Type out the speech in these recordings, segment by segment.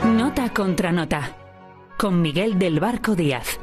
Nota contra nota, con Miguel del Barco Díaz.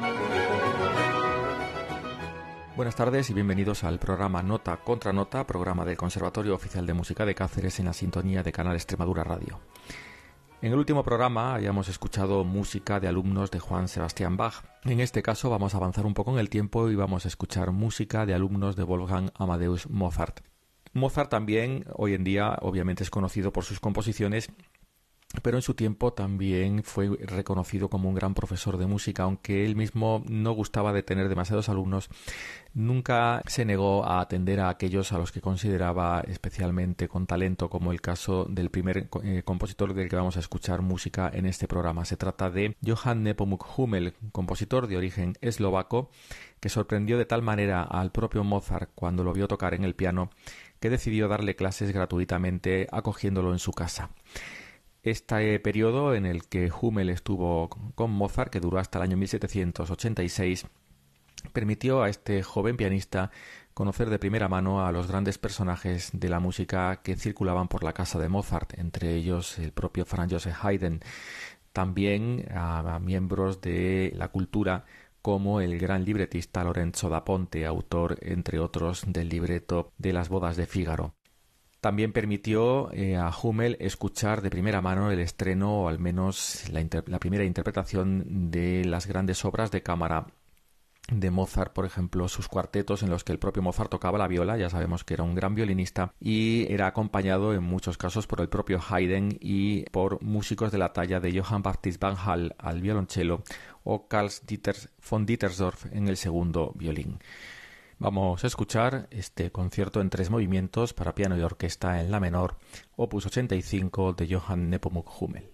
Buenas tardes y bienvenidos al programa Nota contra Nota, programa del Conservatorio Oficial de Música de Cáceres en la sintonía de Canal Extremadura Radio. En el último programa habíamos escuchado música de alumnos de Johann Sebastian Bach. En este caso vamos a avanzar un poco en el tiempo y vamos a escuchar música de alumnos de Wolfgang Amadeus Mozart. Mozart también hoy en día obviamente es conocido por sus composiciones, pero en su tiempo también fue reconocido como un gran profesor de música. Aunque él mismo no gustaba de tener demasiados alumnos, nunca se negó a atender a aquellos a los que consideraba especialmente con talento, como el caso del primer compositor del que vamos a escuchar música en este programa. Se trata de Johann Nepomuk Hummel, compositor de origen eslovaco, que sorprendió de tal manera al propio Mozart cuando lo vio tocar en el piano, que decidió darle clases gratuitamente acogiéndolo en su casa. Este periodo en el que Hummel estuvo con Mozart, que duró hasta el año 1786, permitió a este joven pianista conocer de primera mano a los grandes personajes de la música que circulaban por la casa de Mozart, entre ellos el propio Franz Joseph Haydn, también a miembros de la cultura como el gran libretista Lorenzo da Ponte, autor, entre otros, del libreto de Las bodas de Fígaro. También permitió a Hummel escuchar de primera mano el estreno, o al menos la primera interpretación de las grandes obras de cámara de Mozart, por ejemplo, sus cuartetos en los que el propio Mozart tocaba la viola. Ya sabemos que era un gran violinista y era acompañado en muchos casos por el propio Haydn y por músicos de la talla de Johann Baptist van Hall al violonchelo o Carl von Dittersdorf en el segundo violín. Vamos a escuchar este concierto en 3 movimientos para piano y orquesta en la menor, opus 85 de Johann Nepomuk Hummel.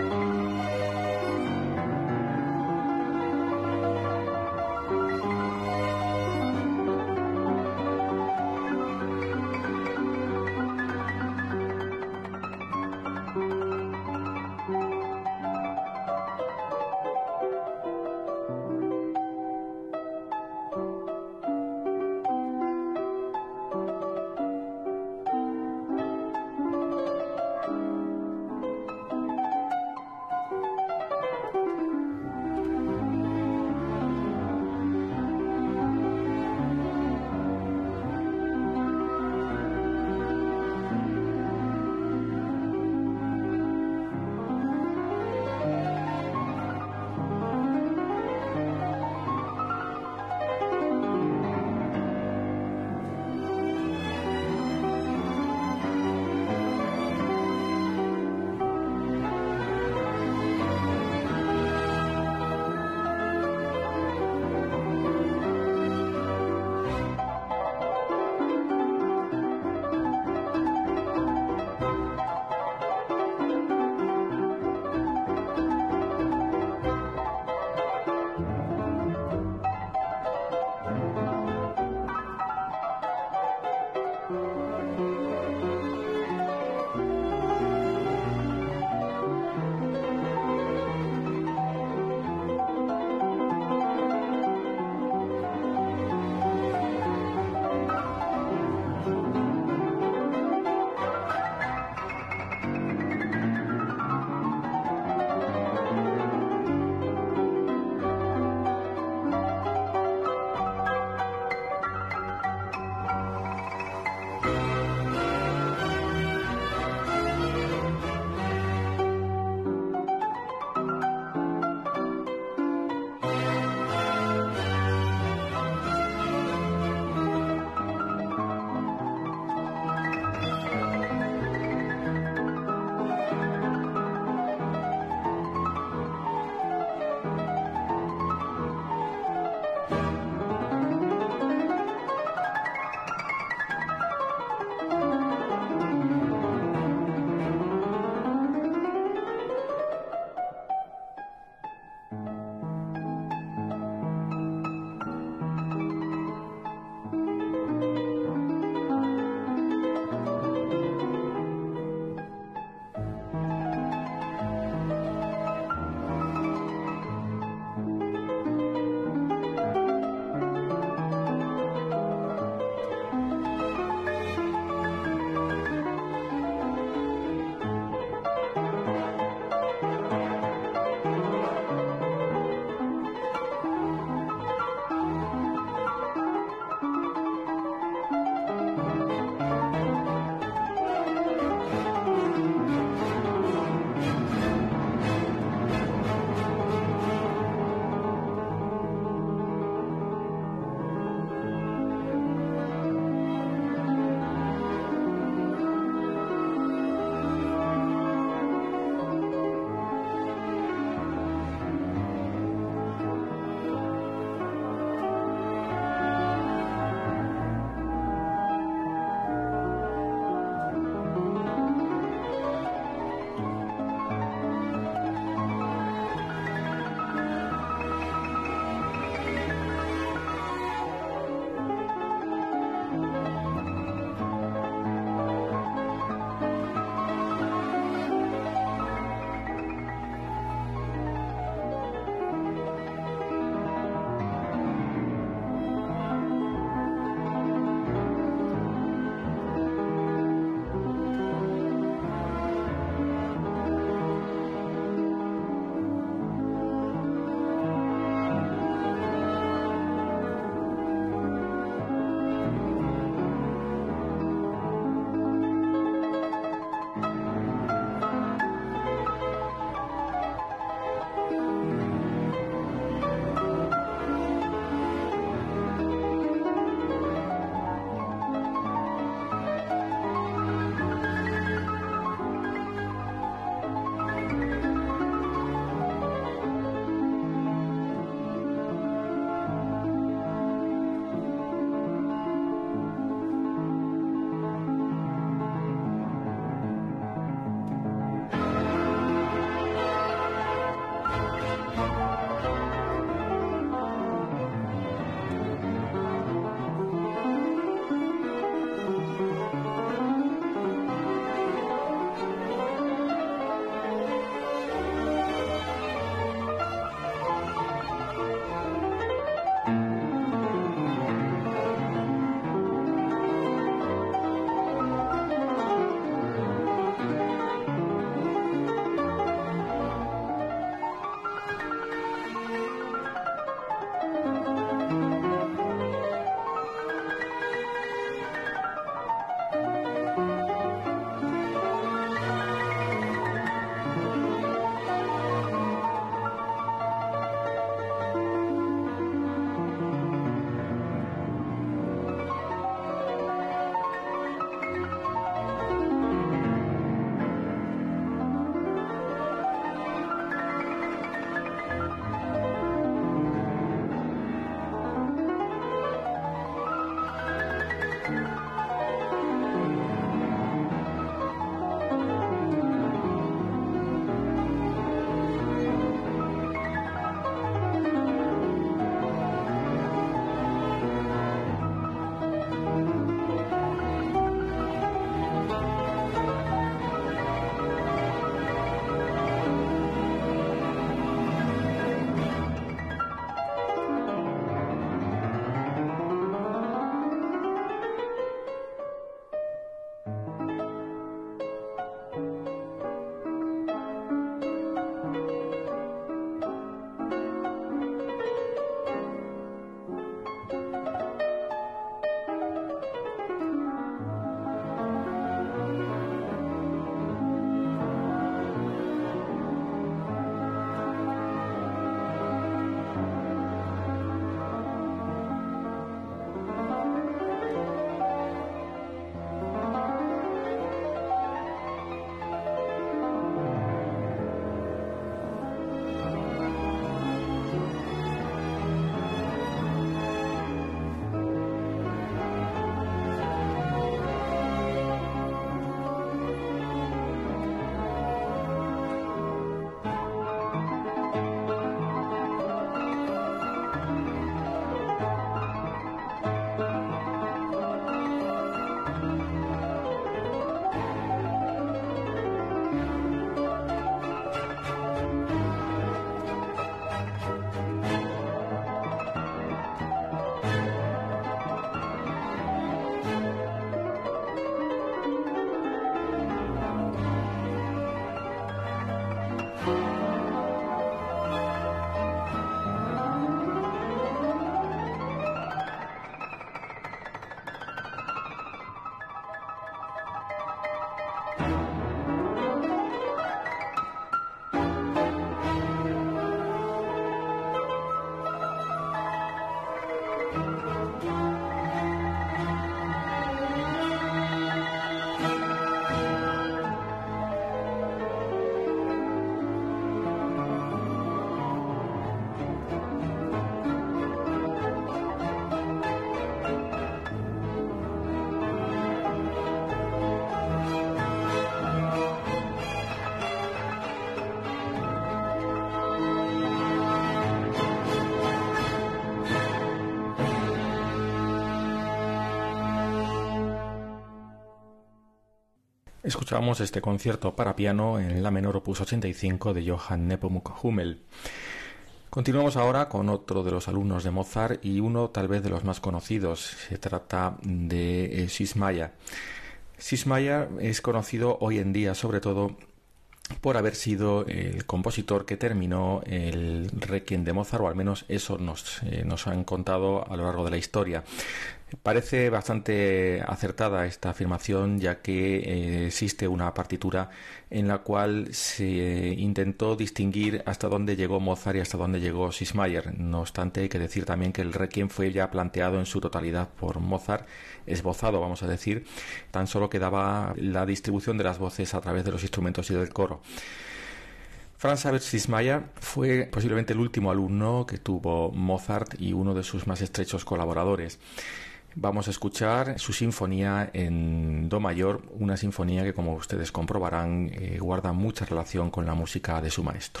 Escuchamos este concierto para piano en la menor opus 85 de Johann Nepomuk Hummel. Continuamos ahora con otro de los alumnos de Mozart y uno tal vez de los más conocidos. Se trata de Süssmayr. Süssmayr es conocido hoy en día sobre todo por haber sido el compositor que terminó el Requiem de Mozart, o al menos eso nos han contado a lo largo de la historia. Parece bastante acertada esta afirmación, ya que existe una partitura en la cual se intentó distinguir hasta dónde llegó Mozart y hasta dónde llegó Süssmayr. No obstante, hay que decir también que el Requiem fue ya planteado en su totalidad por Mozart, esbozado, vamos a decir, tan solo quedaba la distribución de las voces a través de los instrumentos y del coro. Franz Xaver Süssmayr fue posiblemente el último alumno que tuvo Mozart y uno de sus más estrechos colaboradores. Vamos a escuchar su sinfonía en do mayor, una sinfonía que, como ustedes comprobarán, guarda mucha relación con la música de su maestro.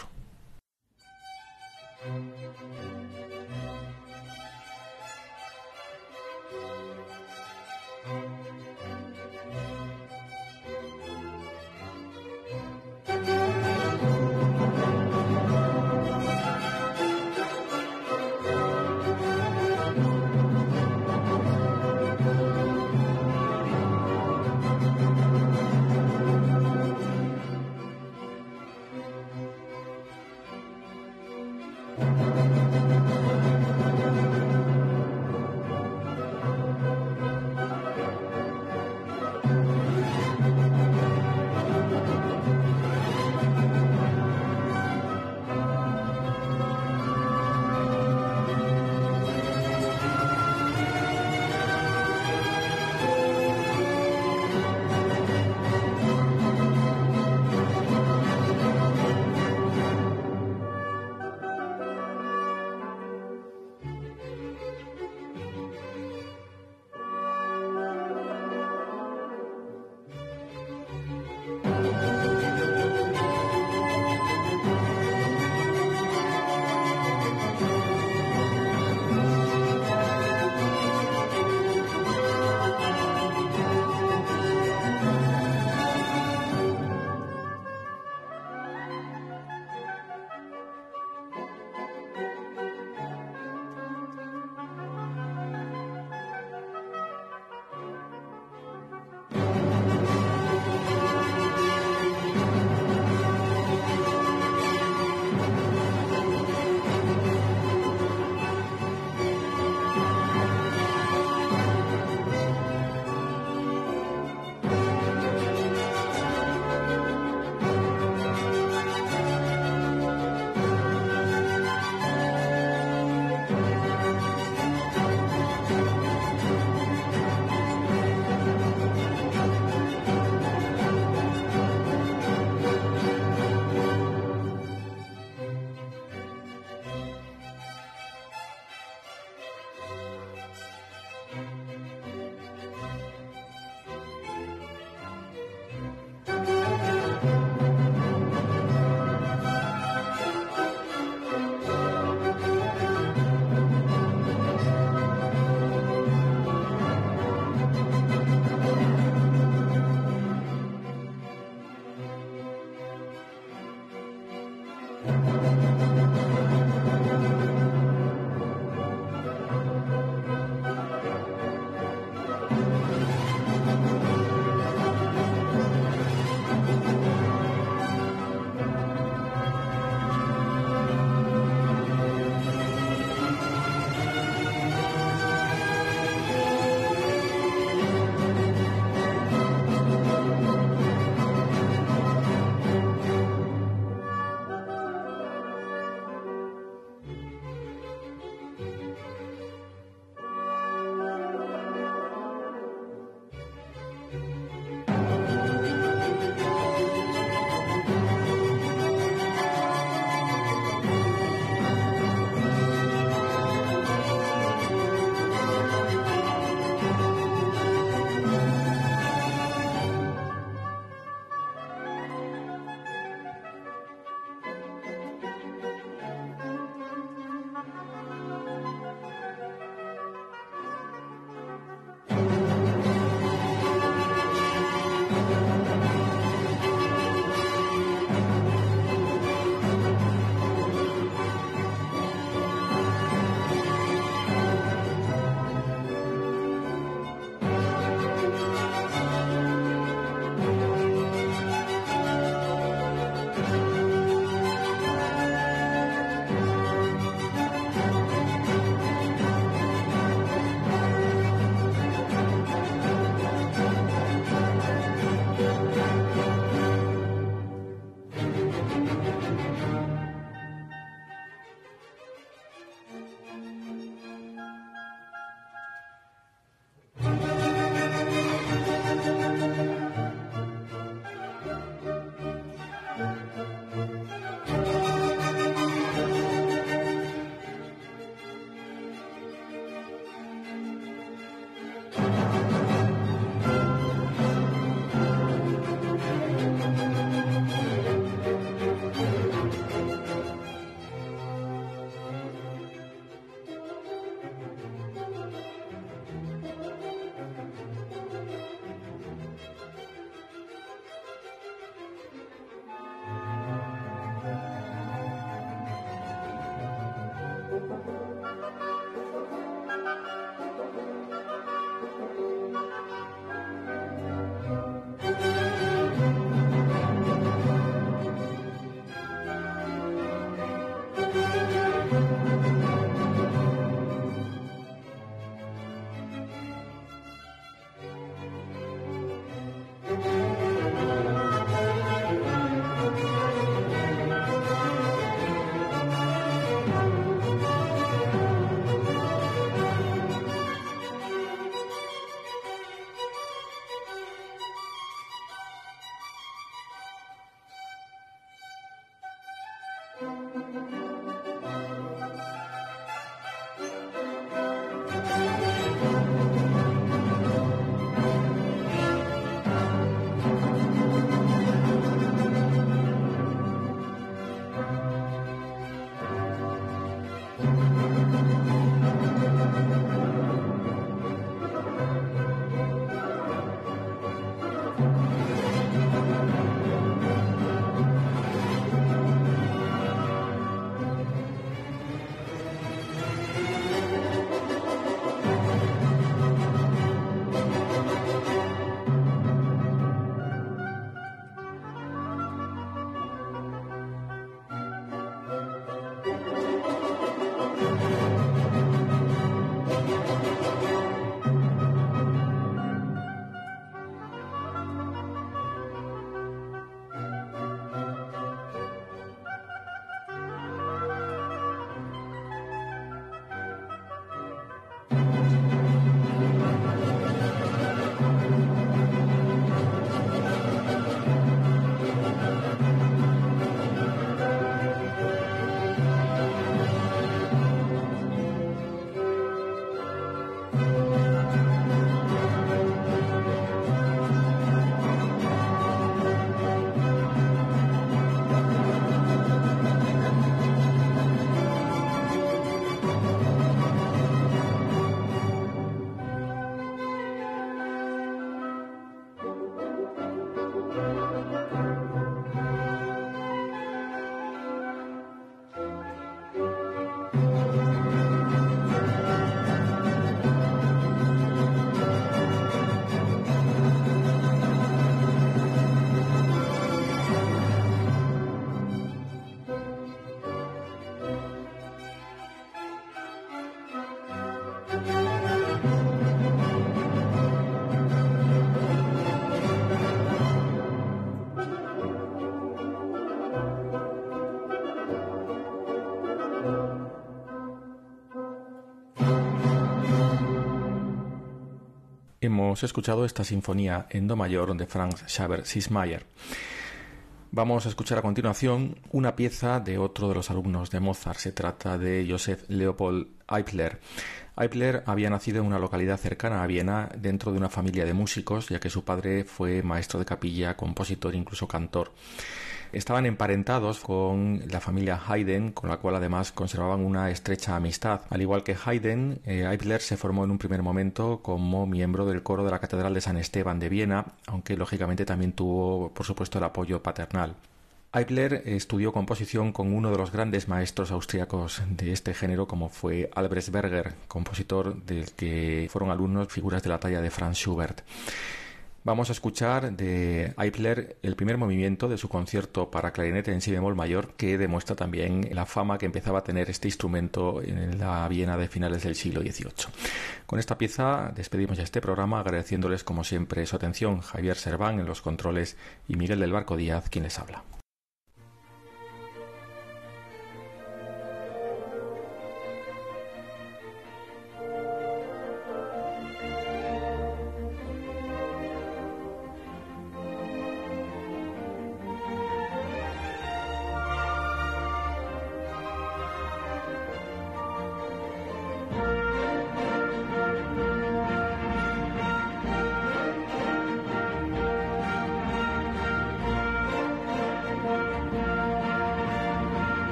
hemos escuchado esta sinfonía en do mayor de Franz Xaver Sismayer. Vamos a escuchar a continuación una pieza de otro de los alumnos de Mozart. Se trata de Joseph Leopold Eibler. Eibler había nacido en una localidad cercana a Viena dentro de una familia de músicos, ya que su padre fue maestro de capilla, compositor e incluso cantor. Estaban emparentados con la familia Haydn, con la cual además conservaban una estrecha amistad. Al igual que Haydn, Eibler se formó en un primer momento como miembro del coro de la Catedral de San Esteban de Viena, aunque lógicamente también tuvo, por supuesto, el apoyo paternal. Eibler estudió composición con uno de los grandes maestros austríacos de este género, como fue Albrecht Berger, compositor del que fueron alumnos figuras de la talla de Franz Schubert. Vamos a escuchar de Eibler el primer movimiento de su concierto para clarinete en si bemol mayor, que demuestra también la fama que empezaba a tener este instrumento en la Viena de finales del siglo XVIII. Con esta pieza despedimos ya este programa, agradeciéndoles como siempre su atención. Javier Serván en los controles y Miguel del Barco Díaz quien les habla.